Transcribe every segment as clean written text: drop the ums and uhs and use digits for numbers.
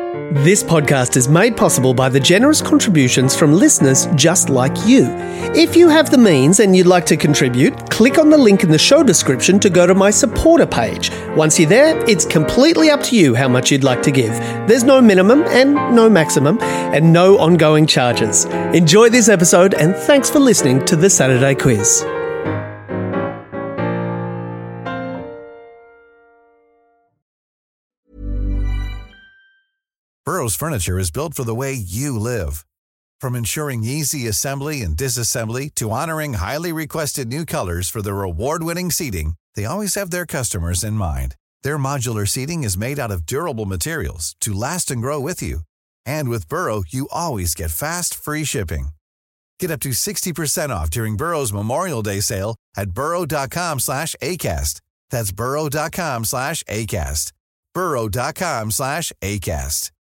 This podcast is made possible by the generous contributions from listeners just like you. If you have the means and you'd like to contribute, click on the link in the show description to go to my supporter page. Once you're there, it's completely up to you how much you'd like to give. There's no minimum and no maximum and no ongoing charges. Enjoy this episode and thanks for listening to the Saturday Quiz. Burrow's furniture is built for the way you live. From ensuring easy assembly and disassembly to honoring highly requested new colors for their award-winning seating, they always have their customers in mind. Their modular seating is made out of durable materials to last and grow with you. And with Burrow, you always get fast, free shipping. Get up to 60% off during Burrow's Memorial Day sale at burrow.com/ACAST. That's burrow.com/ACAST. burrow.com/ACAST.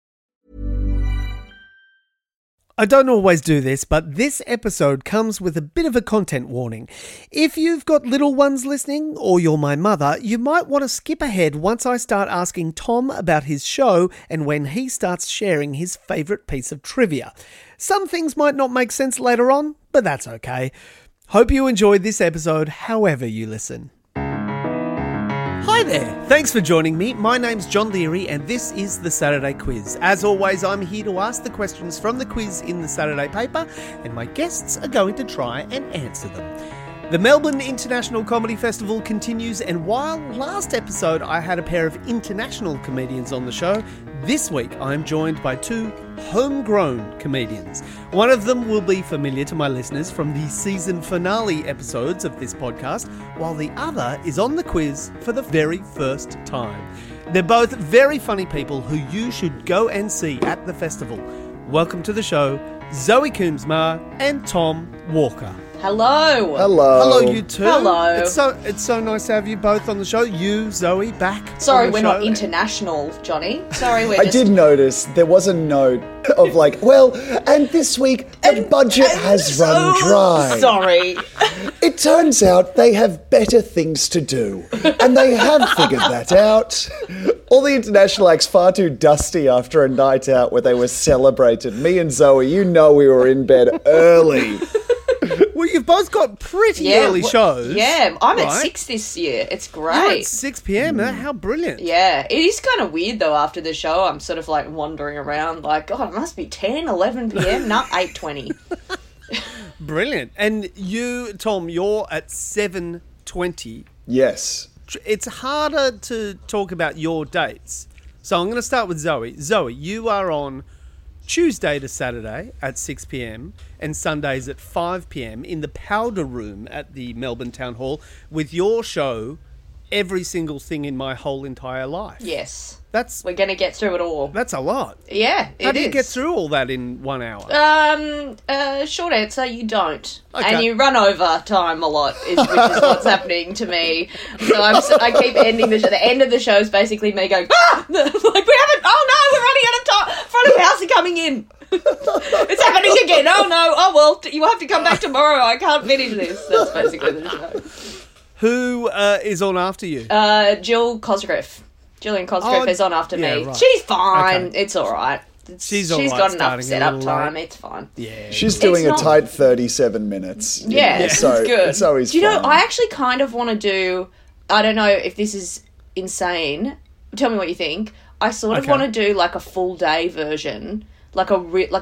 I don't always do this, but this episode comes with a bit of a content warning. If you've got little ones listening, or you're my mother, you might want to skip ahead once I start asking Tom about his show and when he starts sharing his favourite piece of trivia. Some things might not make sense later on, but that's okay. Hope you enjoyed this episode however you listen. Hi there, thanks for joining me. My name's John Leary and this is the Saturday Quiz. As always, I'm here to ask the questions from the quiz in the Saturday paper and my guests are going to try and answer them. The Melbourne International Comedy Festival continues, and while last episode I had a pair of international comedians on the show, this week I'm joined by two homegrown comedians. One of them will be familiar to my listeners from the season finale episodes of this podcast, while the other is on the quiz for the very first time. They're both very funny people who you should go and see at the festival. Welcome to the show, Zoe Coombsma and Tom Walker. Hello. Hello, you two. Hello. It's so nice to have you both on the show. You, Zoe, back. Sorry, we're not international, Johnny. Sorry, we're I did notice there was a note of like, well, and this week the budget has run dry. Sorry. It turns out they have better things to do, and they have figured that out. All the international acts far too dusty after a night out where they were celebrated. Me and Zoe, you know we were in bed early. Well, you've both got pretty early shows. Yeah, I'm at 6 this year. It's great. You're at 6 p.m. How brilliant. Yeah, it is kind of weird though after the show. I'm sort of like wandering around like, God, it must be 10, 11 p.m. Not 8:20. Brilliant. And you, Tom, you're at 7:20. Yes. It's harder to talk about your dates. So I'm going to start with Zoe. Zoe, you are on Tuesday to Saturday at 6 p.m. and Sundays at 5 p.m. in the Powder Room at the Melbourne Town Hall with your show, Every Single Thing in My Whole Entire Life. Yes. We're going to get through it all. That's a lot. Yeah, How do you get through all that in 1 hour? Short answer, you don't. Okay. And you run over time a lot, which is what's happening to me. So I keep ending the show. The end of the show is basically me going, like, we haven't, oh no, we're running out of time. Front of house are coming in. It's happening again. Oh no, oh well, you have to come back tomorrow. I can't finish this. That's basically the show. Who is on after you? Jill Cosgriff. Gillian Cosgriff is on after me. Right. She's fine. Okay. It's all right. She's all right, got enough starting a setup little time. late. It's fine. Yeah. She's doing a tight 37 minutes. Yeah, so it's good. It's always do you know, fun. I actually kind of want to do, I don't know if this is insane. Tell me what you think. I sort of want to do like a full day version, like a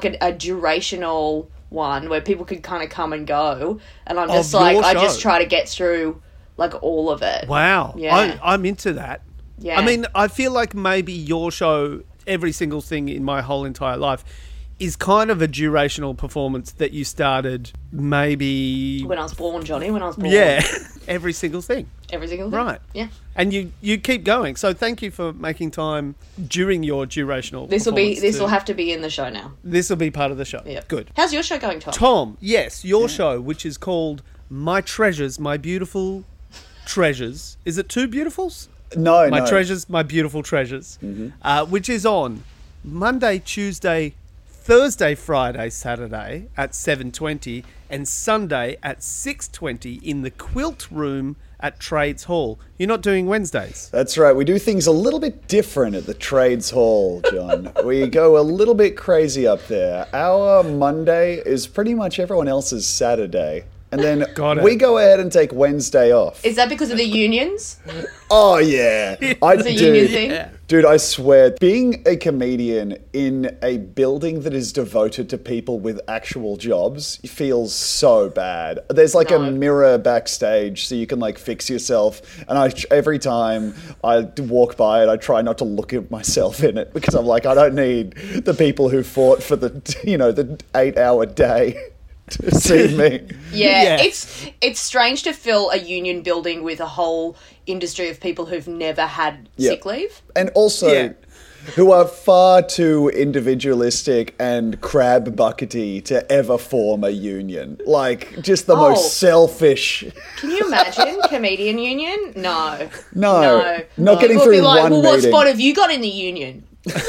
durational one where people could kind of come and go. And I'm just like, I just try to get through like all of it. Wow. Yeah. I'm into that. Yeah. I mean, I feel like maybe your show, Every Single Thing in My Whole Entire Life, is kind of a durational performance that you started maybe... When I was born, Johnny, when I was born. Yeah. Every single thing. Every single thing. Right. Yeah. And you keep going. So thank you for making time during your durational This performance. will have to be in the show now. This will be part of the show. Yeah. Good. How's your show going, Tom? Tom, yes, your show, which is called My Treasures, My Beautiful Treasures. Is it two beautifuls? No. Treasures, My Beautiful Treasures, which is on Monday, Tuesday, Thursday, Friday, Saturday at 7:20 and Sunday at 6:20 in the Quilt Room at Trades Hall. You're not doing Wednesdays. That's right. We do things a little bit different at the Trades Hall, John. We go a little bit crazy up there. Our Monday is pretty much everyone else's Saturday. And then we go ahead and take Wednesday off. Is that because of the unions? Oh, yeah. It's a union thing? Dude, I swear, being a comedian in a building that is devoted to people with actual jobs feels so bad. There's like a mirror backstage so you can like fix yourself. And every time I walk by it, I try not to look at myself in it because I'm like, I don't need the people who fought for the 8-hour day to see me. Yeah, it's strange to fill a union building with a whole industry of people who've never had sick leave. And also who are far too individualistic and crab buckety to ever form a union. Like, just the most selfish. Can you imagine? Comedian union? No. Not getting through one meeting. What spot have you got in the union? You're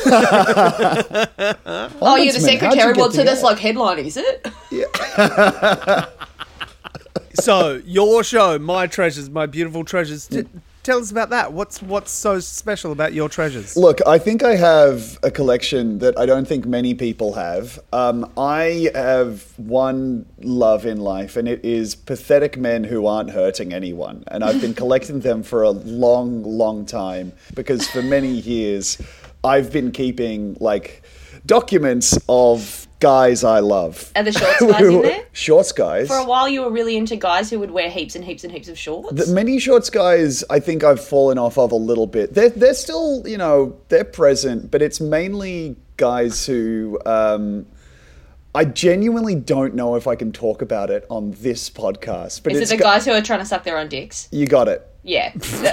the secretary. Well, so that's like headline, is it? Yeah. So, your show, My Treasures, My Beautiful Treasures. Tell us about that. What's so special about your treasures? Look, I think I have a collection that I don't think many people have. I have one love in life, and it is pathetic men who aren't hurting anyone. And I've been collecting them for a long, long time because for many years I've been keeping like documents of guys I love. Are the shorts guys in there? Shorts guys. For a while you were really into guys who would wear heaps and heaps and heaps of shorts. The many shorts guys I think I've fallen off of a little bit. They're still, they're present, but it's mainly guys who I genuinely don't know if I can talk about it on this podcast. But is it the guys who are trying to suck their own dicks? You got it. Yeah.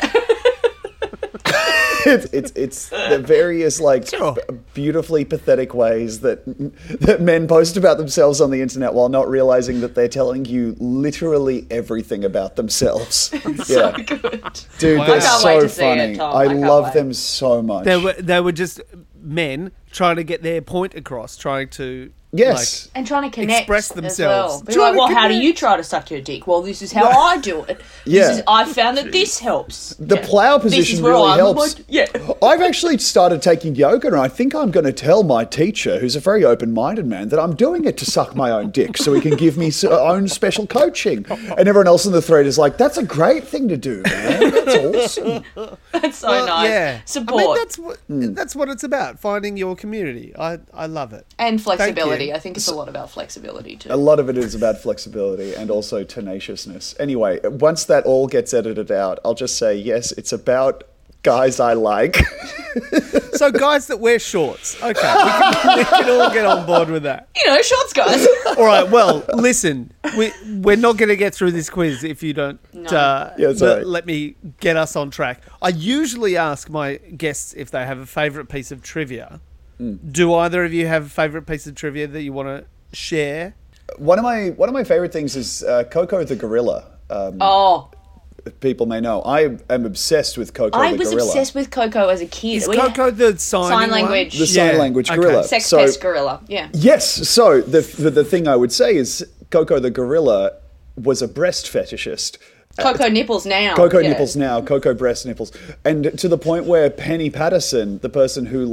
It's the various beautifully pathetic ways that men post about themselves on the internet while not realizing that they're telling you literally everything about themselves. So good. Dude, Wow. they're I can't so wait to see funny. it, Tom. I I can't love wait. them so much. They were just men trying to get their point across, trying to Yes. And trying to connect express themselves. as well. Be Trying like, to well, how do connect. you try to suck your dick? Well, this is how I do it. Yeah. I found that this helps. The plow This position is where really I'm helps. Yeah. I've actually started taking yoga, and I think I'm going to tell my teacher, who's a very open-minded man, that I'm doing it to suck my own dick so he can give me own special coaching. And everyone else in the thread is like, that's a great thing to do, man. That's awesome. That's so nice. Yeah. Support. I mean, that's what it's about, finding your community. I love it. And flexibility. you. I think it's a lot about flexibility too. A lot of it is about flexibility and also tenaciousness. Anyway, once that all gets edited out, I'll just say, yes, it's about guys I like. So guys that wear shorts. Okay, we can all get on board with that. Shorts guys. All right, well, listen, we're not going to get through this quiz if you don't let me get us on track. I usually ask my guests if they have a favourite piece of trivia. Do either of you have a favourite piece of trivia that you want to share? One of my favorite things is Coco the gorilla. People may know I am obsessed with Coco the gorilla. I was obsessed with Coco as a kid. Is Coco the sign language? The sign language gorilla. Sex pest gorilla. Yeah. Yes. So the thing I would say is Coco the gorilla was a breast fetishist. Coco nipples now. Nipples now, Coco breast nipples. And to the point where Penny Patterson, the person who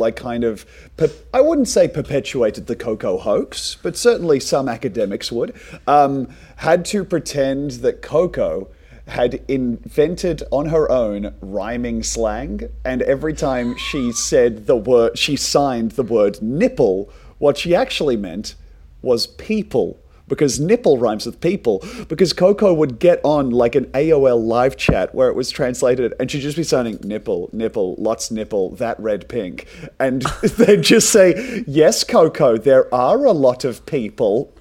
I wouldn't say perpetuated the Coco hoax, but certainly some academics would, had to pretend that Coco had invented on her own rhyming slang. And every time she signed the word nipple, what she actually meant was people. Because nipple rhymes with people. Because Coco would get on like an AOL live chat where it was translated and she'd just be saying nipple, nipple, lots nipple, that red pink. And they'd just say, yes, Coco, there are a lot of people.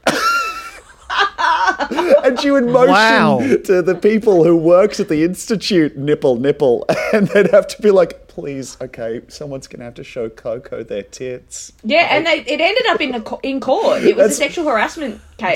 And she would motion to the people who works at the Institute, nipple, nipple. And they'd have to be like, please, okay, someone's going to have to show Coco their tits. Yeah, and it ended up in court. It was a sexual harassment case.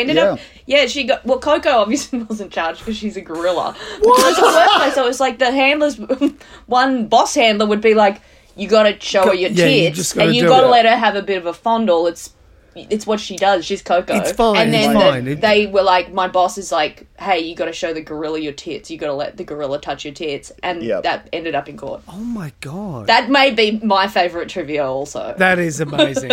Coco obviously wasn't charged because she's a gorilla. What? It was a workplace, so it was like the handlers, one boss handler would be like, you got to show her your tits, and you got to let her have a bit of a fondle. It's it's what she does. She's Coco. It's fine, And then it's fine. they were like, my boss is like, hey, you got to show the gorilla your tits. You got to let the gorilla touch your tits. And Yep. that ended up in court. Oh my God. That may be my favourite trivia also. That is amazing.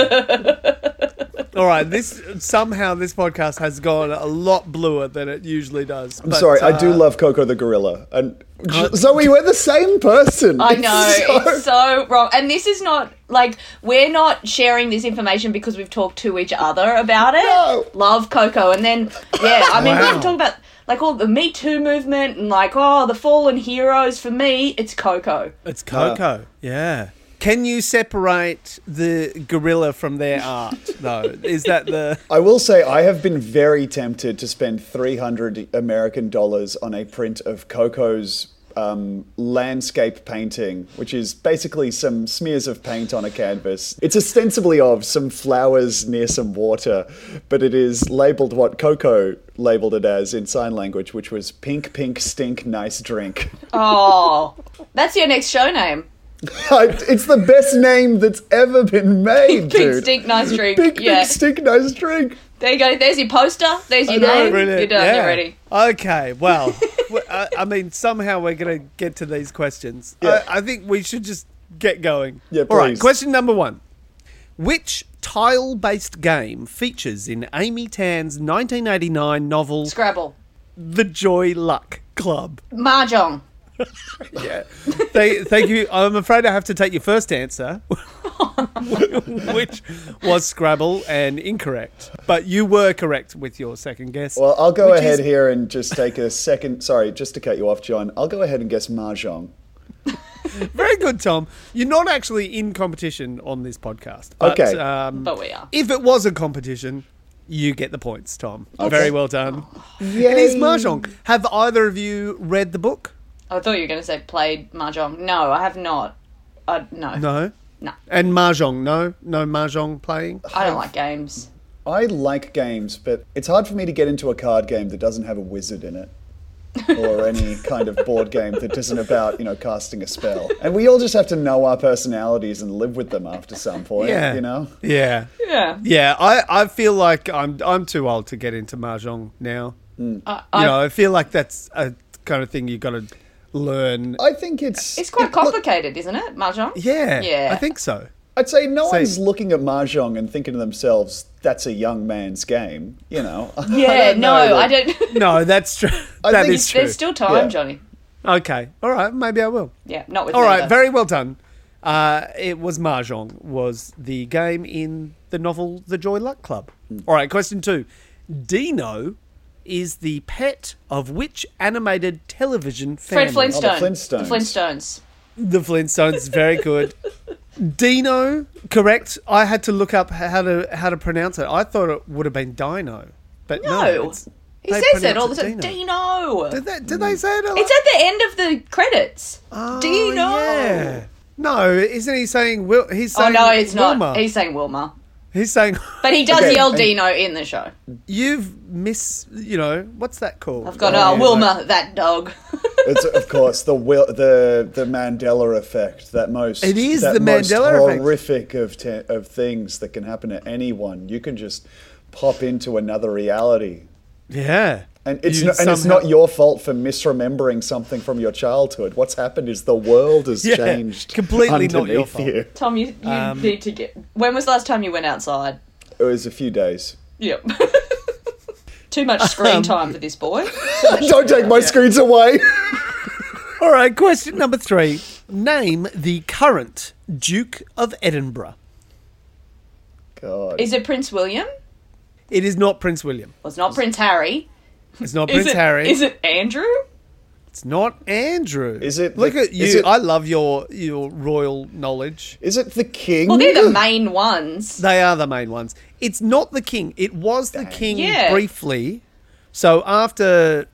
All right, somehow this podcast has gone a lot bluer than it usually does. I'm sorry, I do love Coco the gorilla. And Zoe, we're the same person. I know, it's so wrong. And this is not, like, we're not sharing this information because we've talked to each other about it. No. Love Coco. And then, yeah, I mean, Wow. we can talk about, like, all the Me Too movement and, like, the fallen heroes. For me, it's Coco. It's Coco, yeah. Can you separate the gorilla from their art, though? Is that the... I will say I have been very tempted to spend $300 American on a print of Coco's landscape painting, which is basically some smears of paint on a canvas. It's ostensibly of some flowers near some water, but it is labelled what Coco labelled it as in sign language, which was pink, pink, stink, nice drink. Oh, that's your next show name. It's the best name that's ever been made, Pink dude. Stink Nice Drink. Pink, Yeah. pink, stink, nice drink. There you go. There's your poster. There's your know, name. Brilliant. You're done. Yeah. You're ready. Okay, well, I mean, somehow we're going to get to these questions. Yeah. I think we should just get going. Yeah, All right, please. question number 1. Which tile-based game features in Amy Tan's 1989 novel Scrabble. The Joy Luck Club? Mahjong. Yeah. Thank you. I'm afraid I have to take your first answer, which was Scrabble, and incorrect. But you were correct with your second guess. Well, I'll go which ahead is- here and just take a second. Sorry, just to cut you off, John. I'll go ahead and guess Mahjong. Very good, Tom. You're not actually in competition on this podcast. But, Okay. But we are. If it was a competition, you get the points, Tom. Very well done. Yay. It is Mahjong. Have either of you read the book? I thought you were going to say played Mahjong. No, I have not. No. No. No. And Mahjong, no? No Mahjong playing? I don't like games. I like games, but it's hard for me to get into a card game that doesn't have a wizard in it. Or any kind of board game that isn't about, casting a spell. And we all just have to know our personalities and live with them after some point, Yeah. Yeah. Yeah. Yeah, I feel like I'm too old to get into Mahjong now. I feel like that's a kind of thing you got to learn. I think it's It's quite complicated, isn't it, Mahjong? Yeah, Yeah. I think so. I'd say no Same. one's looking at Mahjong and thinking to themselves, that's a young man's game, Yeah, don't know I that- don't. No, that's true. I That think is true. There's still time, Yeah. Johnny. Okay, all right, maybe I will. Yeah, not with All me, right, though. very well done. It was Mahjong, was the game in the novel The Joy Luck Club. All right, question 2. Dino is the pet of which animated television family? Fred Flintstone. Flintstones. The Flintstones. The Flintstones, very good. Dino, correct. I had to look up how to pronounce it. I thought it would have been Dino, but no. No. He they says it pronounce all the time. Dino. Dino. Did they say it? It's at the end of the credits. Oh, Dino. Yeah. No, isn't he saying Will? He's Oh, saying no, it's Wilma. not. He's saying Wilma. He's saying But he does Okay, yell and- Dino in the show. you've what's that called? I've got Oh, yeah, Wilma, that dog. It's of course the Mandela effect. That most It is that the most Mandela effect. horrific of things that can happen to anyone. You can just pop into another reality, Yeah. and it's You it's somehow- not your fault for misremembering something from your childhood. What's happened is the world has Yeah, changed. completely not your underneath fault. you. Tom, you need to get... When was the last time you went outside? It was a few days. Yep. Too much screen time for this boy. Don't take my screens away. All right, question number 3. Name the current Duke of Edinburgh. God. Is it Prince William? It is not Prince William. Well, it's not Prince Harry. It's not Is Prince it, Harry. Is it Andrew? It's not Andrew. Is it Look the- at you. is it- I love your royal knowledge. Is it the king? Well, they're the main ones. They are the main ones. It's not the king. It was the king Yeah. briefly. So after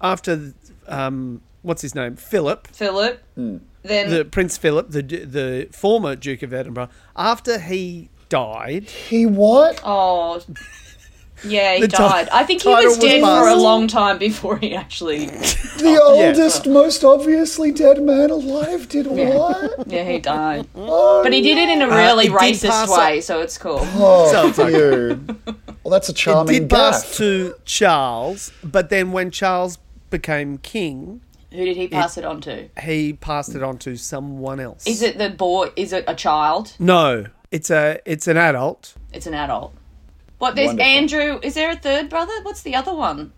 what's his name? Philip, Philip. Then the Prince Philip, the former Duke of Edinburgh, after he died, He what? oh, Yeah, he The ti- died. I think he title was was dead for a passed. long time before he actually... The oldest, most obviously dead man alive did what? Yeah, he died. Oh, But he did it in a really it did racist pass way, so it's cool. Oh, So it's you. Well, that's a It charming did pass gaffe. to Charles, but then when Charles became king, Who did he pass it on to? he passed it on to someone else. Is it the boy? Is it a child? No, it's an adult. It's an adult. What, there's Wonderful. Andrew. Is there a third brother? What's the other one?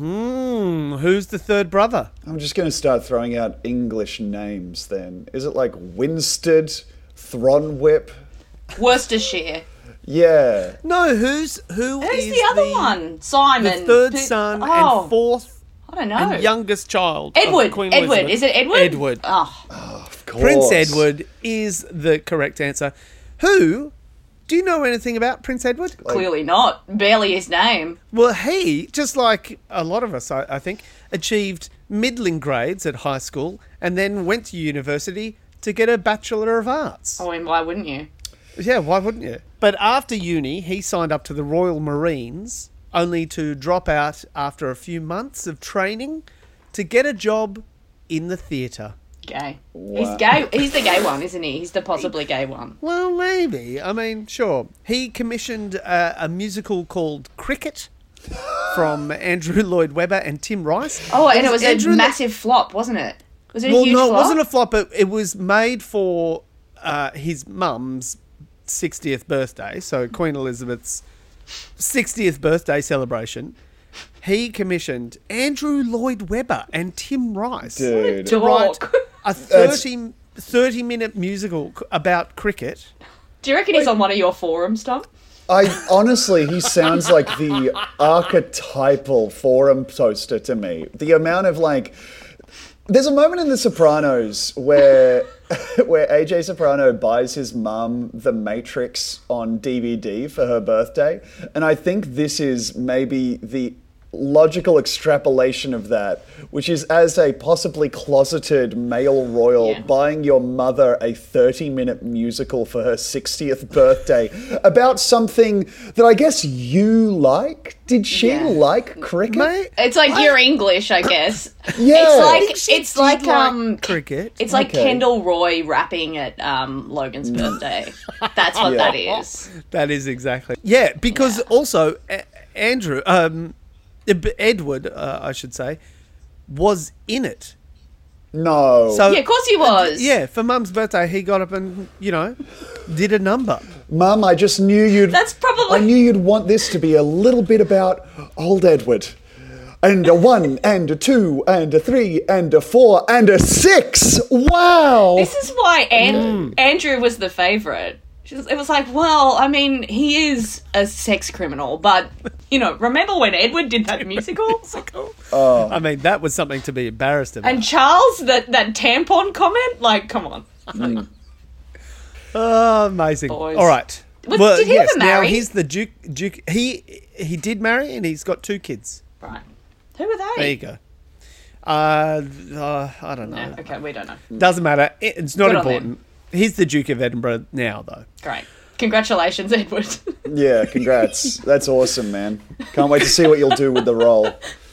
Who's the third brother? I'm just going to start throwing out English names then. Is it like Winstead, Thronwhip? Worcestershire. Yeah. No, who Who's is the other one? Simon. The third Who- son Oh, and fourth I don't know. and youngest child. of Edward. Queen Edward. Elizabeth. Is it Edward? Edward. Oh, Of course. Prince Edward is the correct answer. Who? Do you know anything about Prince Edward? clearly not. Barely his name. Well, he, just like a lot of us, I think, achieved middling grades at high school and then went to university to get a Bachelor of Arts. I mean, why wouldn't you? Yeah, why wouldn't you? But after uni, he signed up to the Royal Marines, only to drop out after a few months of training to get a job in the theatre. Gay. Wow. He's gay. He's the gay one, isn't he? He's the possibly gay one. Well, maybe. I mean, sure. He commissioned a musical called Cricket from Andrew Lloyd Webber and Tim Rice. Oh, and it was Andrew a massive flop, wasn't it? Was it a Well, huge no, flop? it wasn't a flop. It was made for his mum's 60th birthday, so Queen Elizabeth's 60th birthday celebration. He commissioned Andrew Lloyd Webber and Tim Rice Dude. to write Dork. a 30-minute musical about cricket. Do you reckon he's on one of your forums, Tom? Honestly, he sounds like the archetypal forum poster to me. The amount of there's a moment in The Sopranos where AJ Soprano buys his mum The Matrix on DVD for her birthday, and I think this is maybe the logical extrapolation of that, which is as a possibly closeted male royal Yeah. buying your mother a 30-minute musical for her 60th birthday about something that I guess you like. Did she Yeah. like cricket? Mate, It's like you're English, I guess. Yeah. It's like cricket. It's like Okay. Kendall Roy rapping at Logan's birthday. That's what that is. That is exactly. Yeah, because also Andrew, Edward, I should say, was in it. No. So Yeah, of course he was. yeah, for Mum's birthday, he got up and did a number. Mum, I just knew you'd... That's probably- I knew you'd want this to be a little bit about old Edward. And a 1, and a 2, and a 3, and a 4, and a 6! Wow! This is why Andrew was the favourite. It was like, well, I mean, he is a sex criminal, but, remember when Edward did that musical? I mean, that was something to be embarrassed about. And Charles, that tampon comment? Come on. Oh, amazing. Boys. All right. Did he ever now marry? he's the Duke. He did marry, and he's got 2 kids. Right. Who are they? There you go. I don't know. No, okay, we don't know. Doesn't matter. It's not Good on them. important. He's the Duke of Edinburgh now, though. Great. Congratulations, Edward. Yeah, congrats. That's awesome, man. Can't wait to see what you'll do with the role.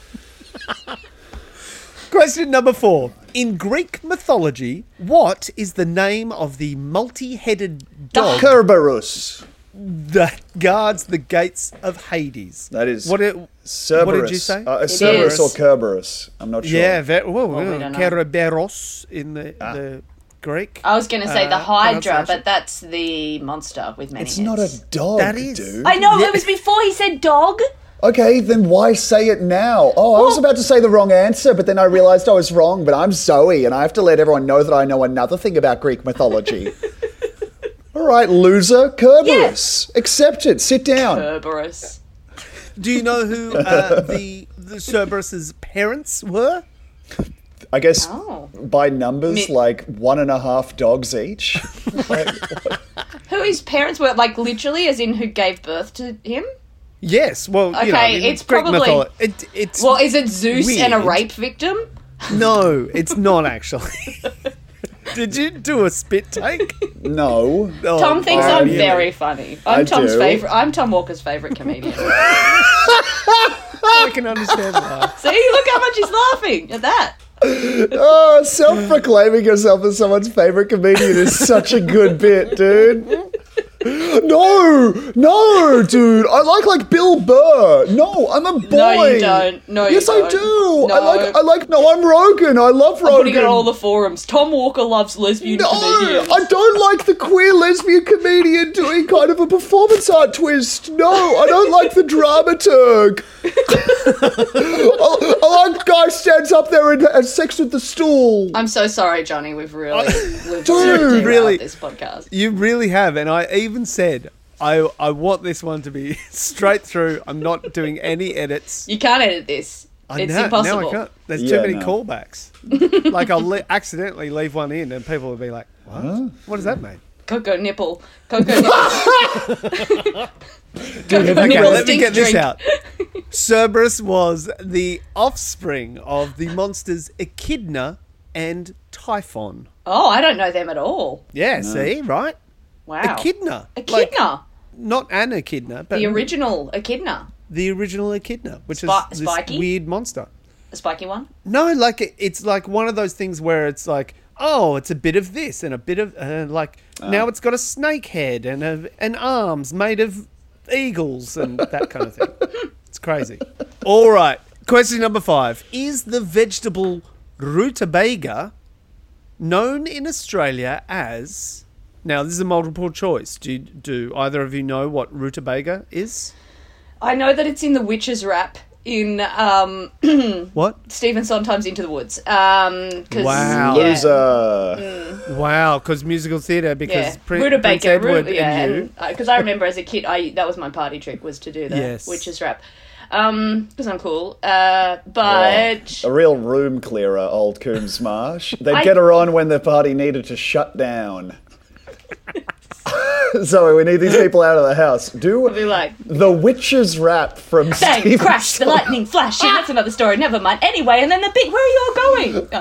Question number 4. In Greek mythology, what is the name of the multi-headed dog Kerberos. that guards the gates of Hades? That is What Cerberus. did you say? Cerberus is. or Kerberos. I'm not sure. Yeah, we don't know. Kerberos in the Greek. I was going to say the Hydra, pronunciation. but that's the monster with many It's heads. not a dog, That is. dude. I know, Yeah. it was before he said dog. Okay, then why say it now? Oh, I was about to say the wrong answer, but then I realised I was wrong. But I'm Zoe, and I have to let everyone know that I know another thing about Greek mythology. All right, loser. Kerberos. Accepted. Sit down. Cerberus. Do you know who the Cerberus's parents were? I guess Oh. by numbers, Mi- like 1.5 dogs each. Who his parents were, literally, as in who gave birth to him? Yes. Well, Okay, in it's Greek probably- mythology, it's Well, is it Zeus and a Weird. rape victim? no, it's not actually. Did you do a spit take? No. Oh, Tom thinks oh, I'm yeah. very funny. I I'm Tom's do. favorite. I'm Tom Walker's favorite comedian. I can understand why. See, look how much he's laughing at that. Oh, self-proclaiming yourself as someone's favourite comedian is such a good bit, dude. No, dude. I like Bill Burr. No, I'm a boy. No, you don't. No, you yes, don't. I do. No. I like. No, I'm Rogan. I love Rogan. I'm putting it on all the forums. Tom Walker loves lesbian No, comedians. I don't like the queer lesbian comedian doing kind of a performance art twist. No, I don't like the dramaturg. I like guy stands up there and has sex with the stool. I'm so sorry, Johnny. We've Dude, derailed really. this podcast. You really have, and I even said I want this one to be straight through. I'm not doing any edits. You can't edit this. It's impossible. Now I can't. There's Yeah, too many no. callbacks. Like I'll accidentally leave one in, and people will be like, "What? What does that mean?" Cocoa nipple. Cocoa nipple. Dude, have you Okay, Nipple let me stink get this drink. out. Cerberus was the offspring of the monsters Echidna and Typhon. Oh, I don't know them at all. Yeah, see, right? Wow. Echidna. Echidna. Not an echidna, but The original echidna. the original echidna, which is this Spiky? weird monster. The spiky one. No, like it's like one of those things where it's like, oh, it's a bit of this and a bit of now it's got a snake head and arms made of eagles and that kind of thing. It's crazy. All right, question number 5: is the vegetable rutabaga known in Australia as? Now this is a multiple choice. Do either of you know what rutabaga is? I know that it's in the witch's rap in What? Stephen Sondheim's Into the Woods. 'Cause, Wow. Yeah, Loser. Wow, because musical theatre, because yeah. Prince Rutabaga, Edward and you. because I remember as a kid, that was my party trick, was to do the Yes. witch's rap. Because I'm cool. But A real room clearer, old Coombs Marsh. They'd I- get her on when the party needed to shut down. Sorry, we need these people out of the house. Do be like, the witch's rap from bang, Stephen crash, the Sondheim. lightning flash. Yeah, that's another story. Never mind. Anyway, and then the big, where are you all going?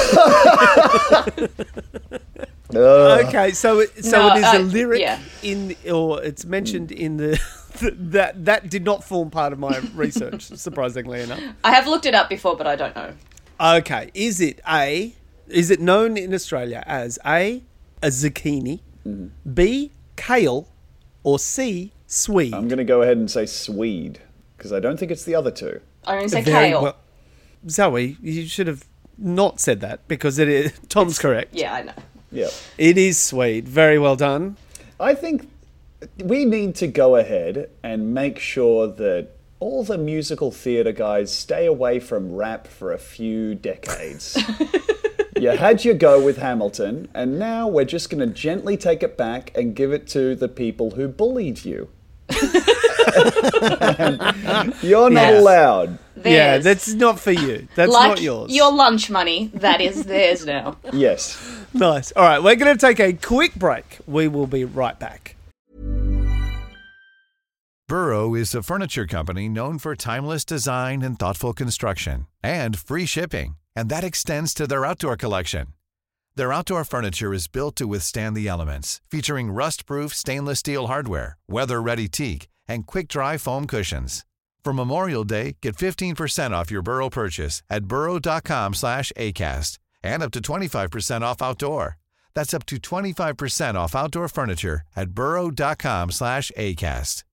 Okay, so it is a lyric yeah. or it's mentioned in the that did not form part of my research, surprisingly enough. I have looked it up before, but I don't know. Okay, is it known in Australia as a zucchini, B, kale, or C, swede? I'm going to go ahead and say Swede, because I don't think it's the other two. I'm going to say Very kale. well. Zoe, you should have not said that because it is Tom's correct. Yeah, I know. Yeah. It is swede. Very well done. I think we need to go ahead and make sure that all the musical theatre guys stay away from rap for a few decades. You had your go with Hamilton, and now we're just going to gently take it back and give it to the people who bullied you. You're not Yes. allowed. Yeah, Theirs. that's not for you. That's like not yours. your lunch money, that is theirs now. Yes. Nice. All right, we're going to take a quick break. We will be right back. Burrow is a furniture company known for timeless design and thoughtful construction, and free shipping, and that extends to their outdoor collection. Their outdoor furniture is built to withstand the elements, featuring rust-proof stainless steel hardware, weather-ready teak, and quick-dry foam cushions. For Memorial Day, get 15% off your Burrow purchase at burrow.com/ACAST, and up to 25% off outdoor. That's up to 25% off outdoor furniture at burrow.com/ACAST.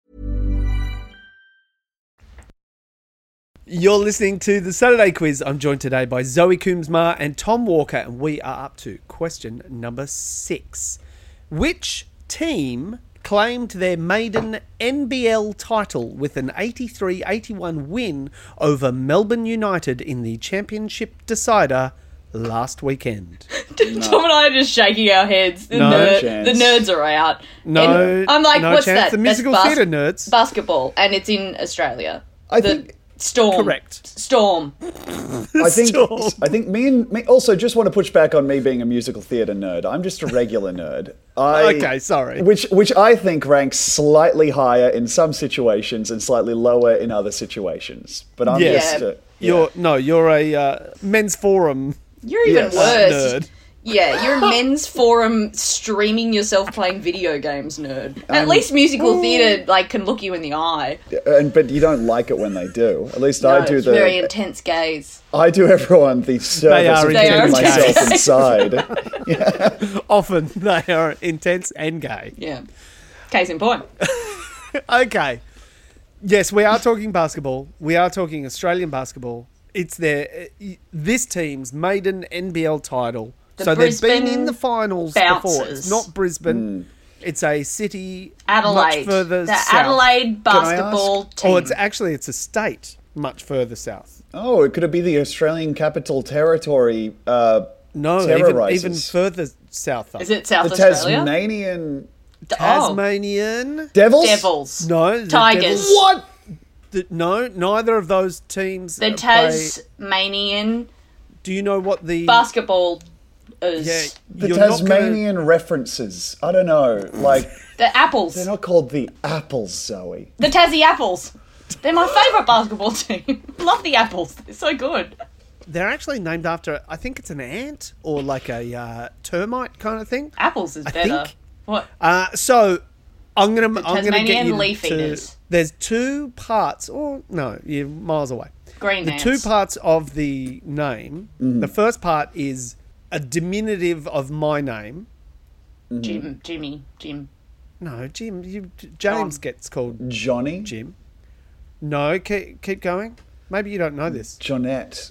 You're listening to the Saturday Quiz. I'm joined today by Zoe Coombs-Marr and Tom Walker, and we are up to question number 6. Which team claimed their maiden NBL title with an 83-81 win over Melbourne United in the championship decider last weekend? Tom and I are just shaking our heads. The, No chance. the nerds are out. No, And I'm like, no what's chance. that? The That's musical theatre nerds. Basketball, and it's in Australia. I think Storm. Correct. Storm. I think Storm. I think me also just want to push back on me being a musical theatre nerd. I'm just a regular nerd. Okay, sorry. Which I think ranks slightly higher in some situations and slightly lower in other situations. But I'm Yeah. just Yeah. yeah. You're a men's forum You're even Yes. worse. nerd. Yeah, you're a men's forum streaming yourself playing video games nerd. At least musical theatre can look you in the eye. But you don't like it when they do. At least I do it's very intense gaze. I do everyone the service of They are keeping myself intense. inside. Often they are intense and gay. Yeah. Case in point. Okay. Yes, we are talking basketball. We are talking Australian basketball. It's this team's maiden NBL title. So they've been in the finals before. It's not Brisbane. It's a city Adelaide. much further The south. Adelaide basketball team. Oh, it's a state much further south. Oh, could it be the Australian Capital Territory No, terrorizers? even further south. Though. Is it South The Australia? Tasmanian Tasmanian? Devils? Devils. No. the Tigers. Devils- What? No, neither of those teams. The Tasmanian Do you know what the basketball is. Yeah, The you're not gonna- Tasmanian references. I don't know. Like, The Apples. they're not called the Apples, Zoe. The Tassie Apples. They're my favourite basketball team. Love the Apples. They're so good. They're actually named after, I think it's an ant or like a termite kind of thing. Apples is I better. think. What? So I'm gonna get Tasmanian you leaf to. eaters. There's two parts, or no, you're miles away. Green The ants. two parts of the name. The first part is a diminutive of my name. Jim. No, Jim. James John. gets called Johnny? Jim. No, keep going. Maybe you don't know this. Jonette.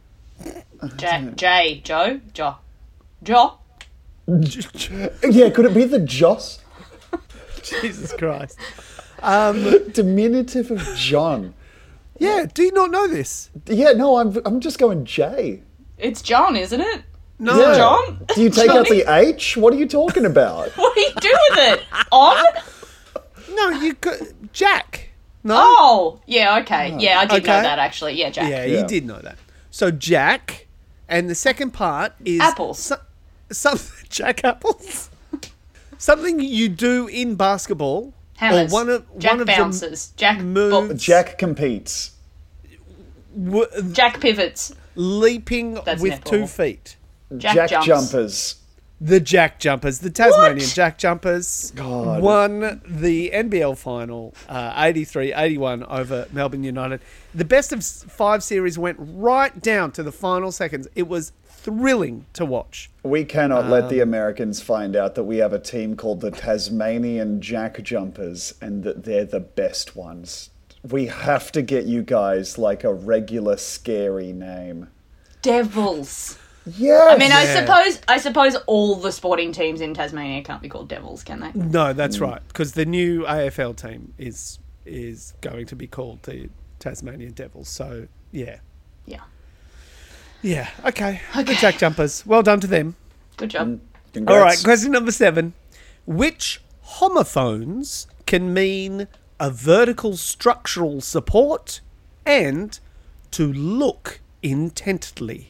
Joe. Yeah, could it be the Joss? Jesus Christ. Diminutive of John. Yeah, do you not know this? Yeah, no, I'm just going J. It's John, isn't it? No. Yeah. John? Do you take out Johnny? the H? What are you talking about? What do you do with it? On? No, you could. Jack. No? Oh, yeah, okay. Yeah, I did know Okay. that actually. Yeah, Jack. Yeah, Yeah. you did know that. So Jack, and the second part is Apples. Some Jack apples. Something you do in basketball, Hammers. or Jack one of bounces. Jack moves. Jack competes. Jack pivots. Leaping That's with netball. 2 feet. Jack jumps. jumpers. The Jack Jumpers, the Tasmanian What? Jack Jumpers, God. won the NBL final 83-81 over Melbourne United. The best of 5 series went right down to the final seconds. It was thrilling to watch. We cannot let the Americans find out that we have a team called the Tasmanian Jack Jumpers and that they're the best ones. We have to get you guys like a regular scary name. Devils. Yes. I mean, I suppose all the sporting teams in Tasmania can't be called Devils, can they? No, that's right, because the new AFL team is going to be called the Tasmanian Devils. So, yeah. Yeah. Yeah, okay. The Jack Jumpers. Well done to them. Good job. Congrats. All right, question number 7. Which homophones can mean a vertical structural support and to look intently?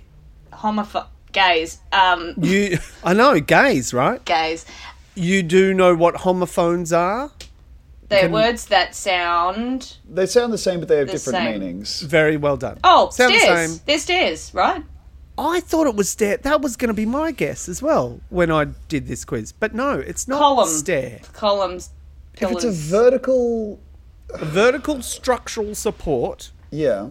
Gays. I know, gays, right? Gays. You do know what homophones are? They're words that sound... They sound the same, but they have The different same. meanings. Very well done. Oh, Sound the stairs. same. They're stairs, right? I thought it was stair. That was going to be my guess as well when I did this quiz. But no, it's not Column. stair. Columns, If pillars. it's a vertical... A vertical structural support Yeah.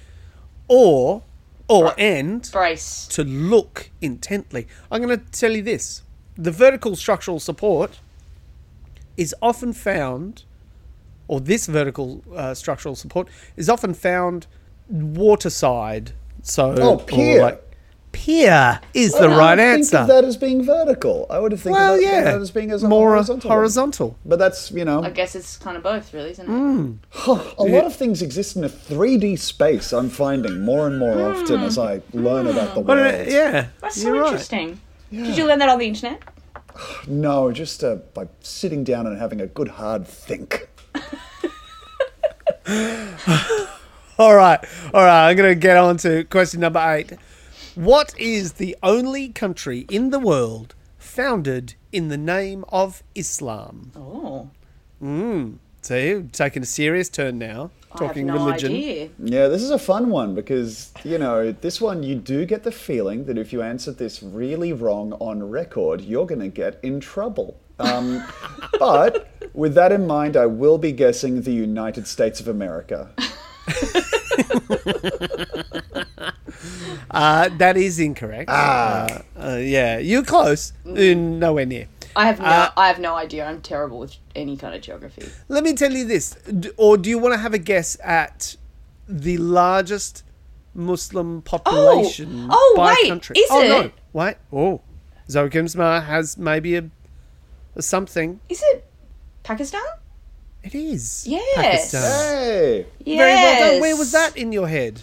or and brace. to look intently. I'm going to tell you this. The vertical structural support is often found, or this vertical structural support is often found waterside. So, Oh, pier. or pier is the I right would answer. think of that as being vertical. I would have think Well, of yeah, that as being as a more horizontal. one. horizontal. But that's, I guess it's kind of both, really, isn't it? a lot of things exist in a 3D space, I'm finding more and more often as I learn about the But, world. yeah, That's so you're right. interesting. Did you learn that on the internet? No, just by sitting down and having a good hard think. All right. I'm going to get on to question number 8. What is the only country in the world founded in the name of Islam? Oh. See, taking a serious turn now. talking I have no religion. idea. Yeah, this is a fun one because, this one you do get the feeling that if you answered this really wrong on record, you're going to get in trouble. But with that in mind, I will be guessing the United States of America. That is incorrect. Yeah, you're close. Nowhere near. I have no idea. I'm terrible with any kind of geography. Let me tell you this, or do you want to have a guess at the largest Muslim population by wait, country? is it? No, wait. Oh, Zokamsma has maybe a something. Is it Pakistan? It is. Yes. Pakistan. Hey! Yes. Very well done. Where was that in your head?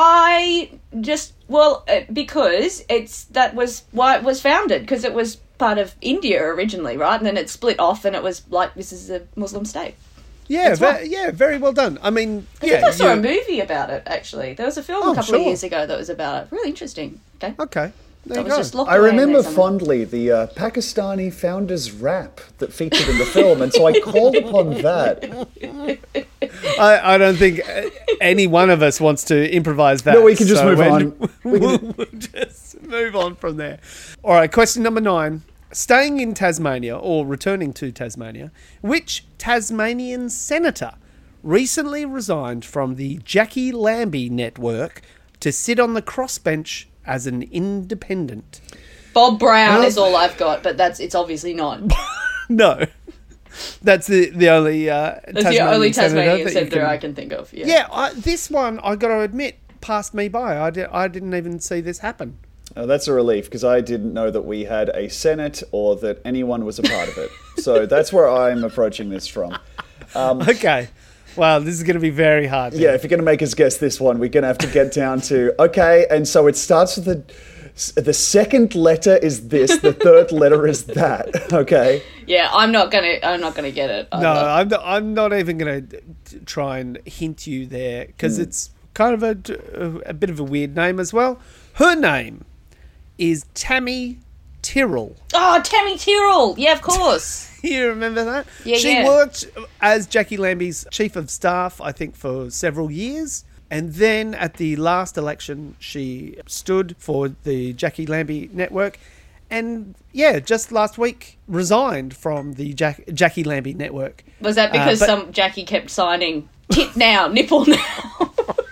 Because that was why it was founded, because it was part of India originally, right? And then it split off, and it was like, this is a Muslim state. Yeah, very well done. I mean, I think I saw a movie about it, actually. There was a film a couple of years ago that was about it. Really interesting. Okay. There you was go. just locked I away in remember there somewhere. fondly the Pakistani founders rap that featured in the film, and so I called upon that. I don't think any one of us wants to improvise that. No, we can just move on. We'll just move on from there. All right, question number 9. Staying in Tasmania, or returning to Tasmania, which Tasmanian senator recently resigned from the Jackie Lambie network to sit on the crossbench as an independent? Bob Brown is all I've got, but it's obviously not. No. That's the only That's the only Tasmanian that you senator can- I can think of. Yeah. Yeah, this one, I got to admit, passed me by. I didn't even see this happen. Oh, that's a relief, because I didn't know that we had a Senate or that anyone was a part of it. So that's where I'm approaching this from. Okay. Wow, this is going to be very hard. Yeah, if you're going to make us guess this one, we're going to have to get down to, okay, and so it starts with the second letter is this, the third letter is that, okay? Yeah, I'm not gonna get it. No, I'm not even going to try and hint you there, because it's kind of a bit of a weird name as well. Her name is Tammy Tyrrell. Oh, Tammy Tyrrell. Yeah, of course. You remember that? Yeah, she yeah. worked as Jackie Lambie's chief of staff, I think, for several years. And then at the last election, she stood for the Jackie Lambie network. And, yeah, just last week resigned from the Jackie Lambie network. Was that because some Jackie kept signing tit now, nipple now?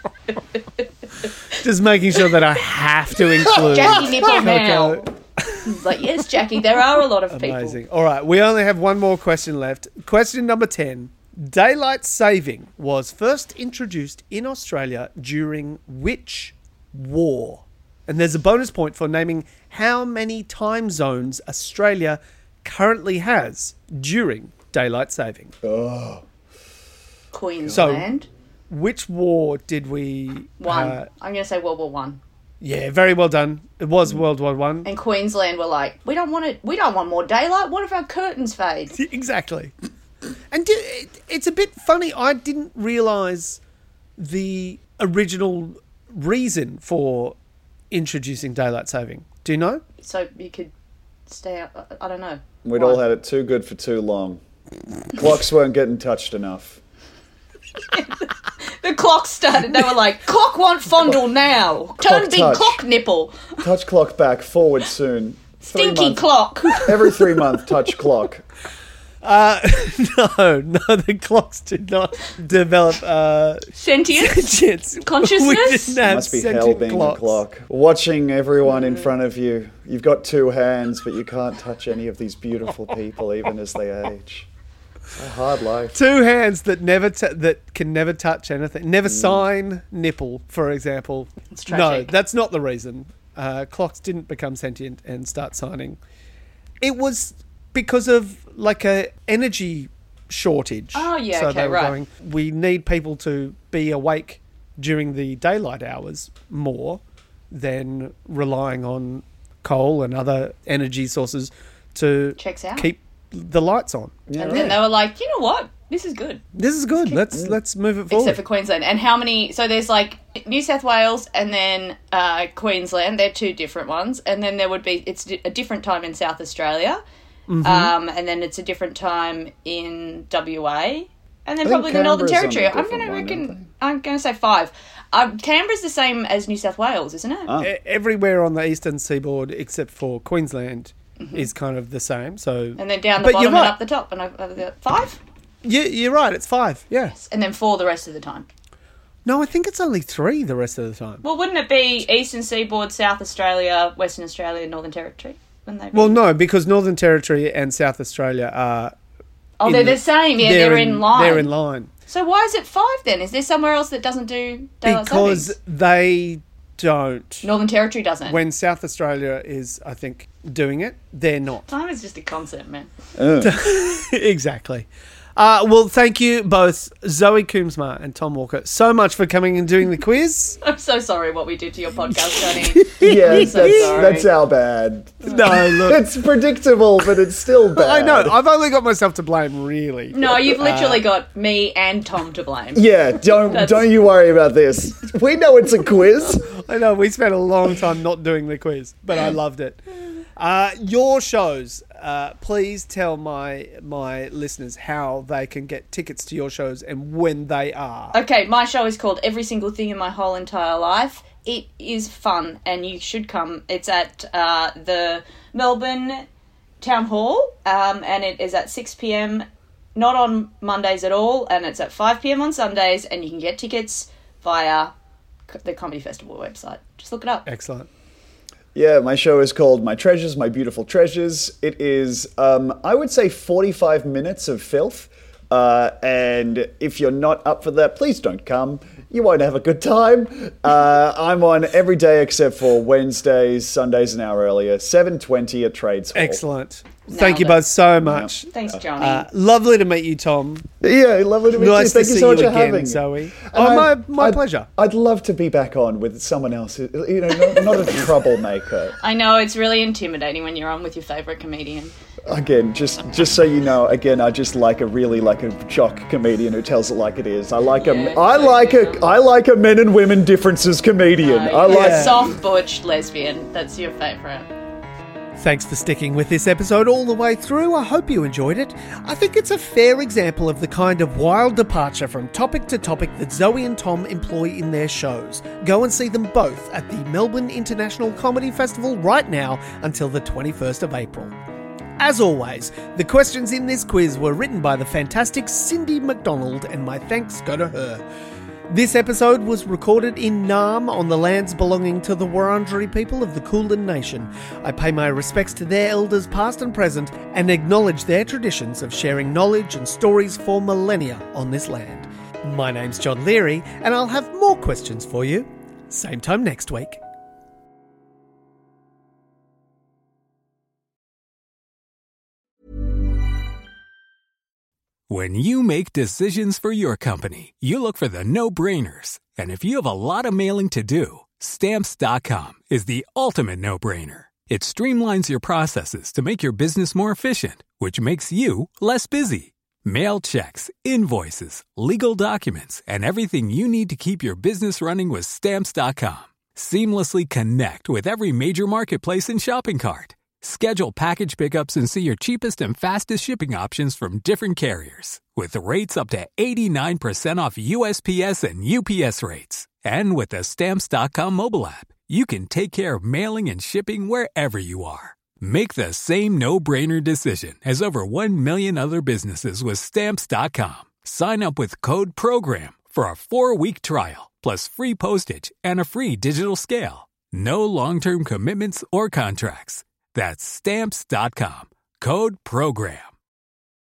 Just making sure that I have to include... Jackie nipple now. Okay. It's like, yes, Jackie, there are a lot of people. Amazing. All right, we only have one more question left. Question number 10. Daylight saving was first introduced in Australia during which war? And there's a bonus point for naming how many time zones Australia currently has during daylight saving. Queensland. Which war did we... One. I'm going to say World War One. Yeah, very well done. It was World War One. And Queensland were like, we don't want more daylight. What if our curtains fade? Exactly. And it's a bit funny. I didn't realise the original reason for introducing daylight saving. Do you know? So you could stay out. I don't know. We'd Why? all had it too good for too long. Clocks weren't getting touched enough. The clock started. They were like, clock want fondle now. Turn Clock big touch. clock nipple. Touch clock back, forward soon. 3 Stinky months. clock. Every 3 month touch clock. No, the clocks did not develop Sentience. sentience. Consciousness? We didn't have Must be hell sentient being clocks. a clock. Watching everyone in front of you. You've got 2 hands, but you can't touch any of these beautiful people, even as they age. It's a hard life. 2 hands that that can never touch anything. Never sign nipple, for example. It's No, tragic. that's not the reason. Clocks didn't become sentient and start signing. It was because of like a energy shortage. Oh, yeah, so okay, they were right. going, we need people to be awake during the daylight hours more than relying on coal and other energy sources to Checks out. keep the lights on. Yeah, And right. then they were like, you know what? This is good. This is good. Let's move it forward. Except for Queensland. And how many... So there's like New South Wales and then Queensland. They're 2 different ones. And then there would be... It's a different time in South Australia. And then it's a different time in WA. And then I think probably the Northern Canberra's on a Territory. I'm different going to one, reckon. aren't I'm going to say 5. Canberra's the same as New South Wales, isn't it? Oh. Everywhere on the eastern seaboard except for Queensland is kind of the same. So, And then down the But bottom you're and right. up the top. And 5? You're right. It's 5. Yeah. And then 4 the rest of the time. No, I think it's only 3 the rest of the time. Well, wouldn't it be Eastern Seaboard, South Australia, Western Australia, and Northern Territory? Wouldn't they be? Well, no, because Northern Territory and South Australia are. Oh, they're the same. Yeah, they're in line. They're in line. So why is it 5 then? Is there somewhere else that doesn't do daylight Because savings? they don't. Northern Territory doesn't. When South Australia is, I think, doing it, they're not. Time is just a concept, man. Exactly. Well, thank you both, Zoe Coombsma and Tom Walker, so much for coming and doing the quiz. I'm so sorry what we did to your podcast, Johnny. Yeah, so sorry. that's our bad. No, look. It's predictable, but it's still bad. I know. I've only got myself to blame, really. No, you've literally got me and Tom to blame. Yeah, don't you worry about this. We know it's a quiz. I know. We spent a long time not doing the quiz, but I loved it. Your shows. Please tell my listeners how they can get tickets to your shows and when they are. Okay, my show is called Every Single Thing in My Whole Entire Life. It is fun and you should come. It's at the Melbourne Town Hall and it is at 6 p.m, not on Mondays at all, and it's at 5 p.m. on Sundays, and you can get tickets via the Comedy Festival website. Just look it up. Excellent. Yeah, my show is called My Treasures, My Beautiful Treasures. It is, I would say, 45 minutes of filth. And if you're not up for that, please don't come. You won't have a good time. I'm on every day except for Wednesdays, Sundays an hour earlier, 7:20 at Trades Hall. Excellent. Thank you Nailed it. both so much. Thanks, Johnny. Lovely to meet you, Tom. Yeah, lovely to meet Nice you. to Thank you see so much you for again, having me. Zoe. And My pleasure. I'd love to be back on with someone else, not a troublemaker. I know, it's really intimidating when you're on with your favourite comedian. Again, just so you know, I just like a jock comedian who tells it like it is. I like a men and women differences comedian. I like Soft butch lesbian. That's your favourite. Thanks for sticking with this episode all the way through. I hope you enjoyed it. I think it's a fair example of the kind of wild departure from topic to topic that Zoe and Tom employ in their shows. Go and see them both at the Melbourne International Comedy Festival right now until the 21st of April. As always, the questions in this quiz were written by the fantastic Cindy McDonald, and my thanks go to her. This episode was recorded in Naarm on the lands belonging to the Wurundjeri people of the Kulin Nation. I pay my respects to their elders past and present and acknowledge their traditions of sharing knowledge and stories for millennia on this land. My name's John Leary, and I'll have more questions for you. Same time next week. When you make decisions for your company, you look for the no-brainers. And if you have a lot of mailing to do, Stamps.com is the ultimate no-brainer. It streamlines your processes to make your business more efficient, which makes you less busy. Mail checks, invoices, legal documents, and everything you need to keep your business running with Stamps.com. Seamlessly connect with every major marketplace and shopping cart. Schedule package pickups and see your cheapest and fastest shipping options from different carriers, with rates up to 89% off USPS and UPS rates. And with the Stamps.com mobile app, you can take care of mailing and shipping wherever you are. Make the same no-brainer decision as over 1 million other businesses with Stamps.com. Sign up with code PROGRAM for a 4-week trial, plus free postage and a free digital scale. No long-term commitments or contracts. That's Stamps.com. Code PROGRAM.